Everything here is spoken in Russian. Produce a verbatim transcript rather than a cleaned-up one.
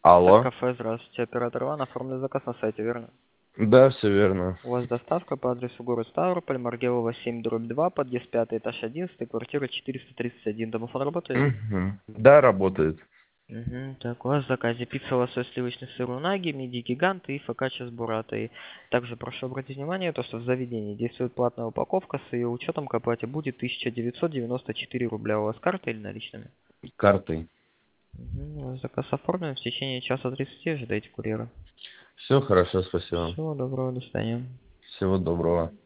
Алло. Кафе, здравствуйте. Оператор Иван, оформлен заказ на сайте, верно? Да, все верно. У вас доставка по адресу город Ставрополь, Маргелова семь, дробь два, подъезд пятый, этаж одиннадцатый, квартира четыреста тридцать один. Домофон работает? Мгм. Да, работает. Угу. Так, у вас в заказе пицца, лосось, сливочный сыр унаги, мидии гигант и фокачча с бурратой. Также прошу обратить внимание, то, что в заведении действует платная упаковка, с ее учетом к оплате будет тысяча девятьсот девяносто четыре рубля. У вас карта или наличными? Картой. Угу. Заказ оформлен, в течение часа тридцати ожидайте курьера. Все хорошо, спасибо. Всего доброго, до свидания. Всего доброго.